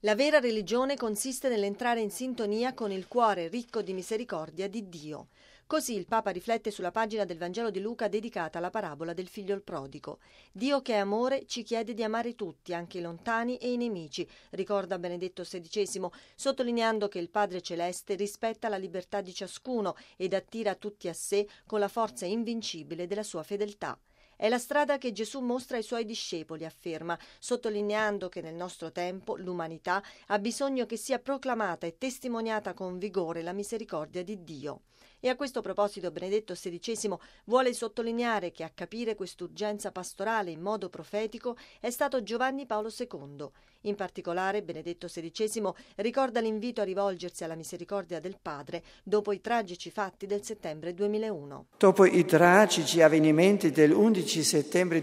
La vera religione consiste nell'entrare in sintonia con il cuore ricco di misericordia di Dio. Così il Papa riflette sulla pagina del Vangelo di Luca dedicata alla parabola del figlio il prodigo. Dio che è amore ci chiede di amare tutti, anche i lontani e i nemici, ricorda Benedetto XVI, sottolineando che il Padre Celeste rispetta la libertà di ciascuno ed attira tutti a sé con la forza invincibile della sua fedeltà. È la strada che Gesù mostra ai suoi discepoli, afferma, sottolineando che nel nostro tempo l'umanità ha bisogno che sia proclamata e testimoniata con vigore la misericordia di Dio. E a questo proposito Benedetto XVI vuole sottolineare che a capire quest'urgenza pastorale in modo profetico è stato Giovanni Paolo II. In particolare Benedetto XVI ricorda l'invito a rivolgersi alla misericordia del Padre dopo i tragici fatti del settembre 2001. Dopo i tragici avvenimenti dell'11 settembre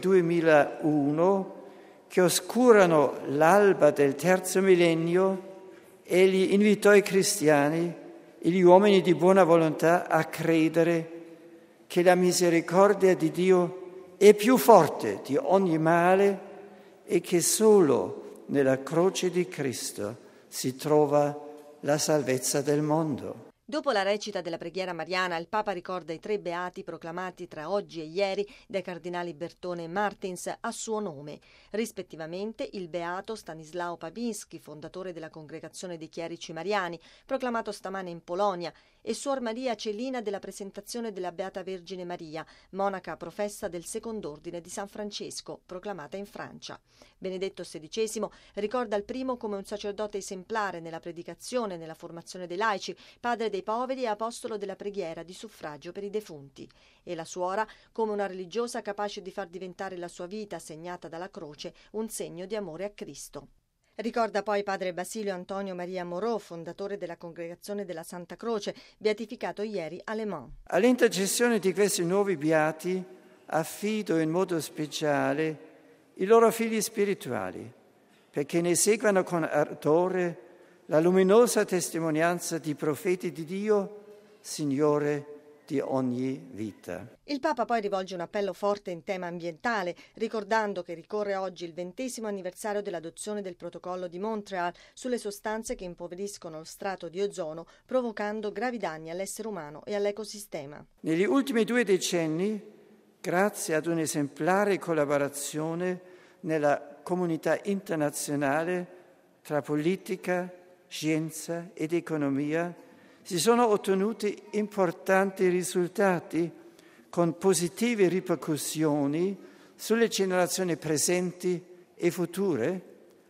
2001 che oscurano l'alba del terzo millennio, egli invitò i cristiani e gli uomini di buona volontà a credere che la misericordia di Dio è più forte di ogni male e che solo nella croce di Cristo si trova la salvezza del mondo. Dopo la recita della preghiera mariana, il Papa ricorda i 3 beati proclamati tra oggi e ieri dai cardinali Bertone e Martins a suo nome, rispettivamente il beato Stanislao Babinski, fondatore della Congregazione dei Chierici Mariani, proclamato stamane in Polonia, e Suor Maria Celina della Presentazione della Beata Vergine Maria, monaca professa del Second'Ordine di San Francesco, proclamata in Francia. Benedetto XVI ricorda il primo come un sacerdote esemplare nella predicazione e nella formazione dei laici, padre dei poveri e apostolo della preghiera di suffragio per i defunti, e la suora come una religiosa capace di far diventare la sua vita, segnata dalla croce, un segno di amore a Cristo. Ricorda poi padre Basilio Antonio Maria Moreau, fondatore della Congregazione della Santa Croce, beatificato ieri a Le Mans. All'intercessione di questi nuovi beati affido in modo speciale i loro figli spirituali, perché ne seguano con ardore la luminosa testimonianza di profeti di Dio, Signore di ogni vita. Il Papa poi rivolge un appello forte in tema ambientale, ricordando che ricorre oggi il 20° anniversario dell'adozione del protocollo di Montreal sulle sostanze che impoveriscono lo strato di ozono, provocando gravi danni all'essere umano e all'ecosistema. Negli ultimi 2 decenni, grazie ad un'esemplare collaborazione nella comunità internazionale tra politica, scienza ed economia, si sono ottenuti importanti risultati con positive ripercussioni sulle generazioni presenti e future.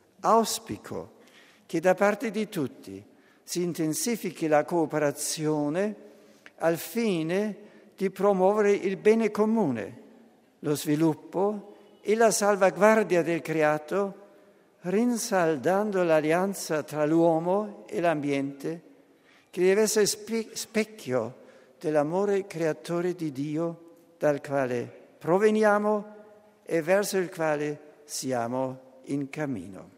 Auspico che da parte di tutti si intensifichi la cooperazione al fine di promuovere il bene comune, lo sviluppo e la salvaguardia del creato, rinsaldando l'alleanza tra l'uomo e l'ambiente, che deve essere specchio dell'amore creatore di Dio, dal quale proveniamo e verso il quale siamo in cammino.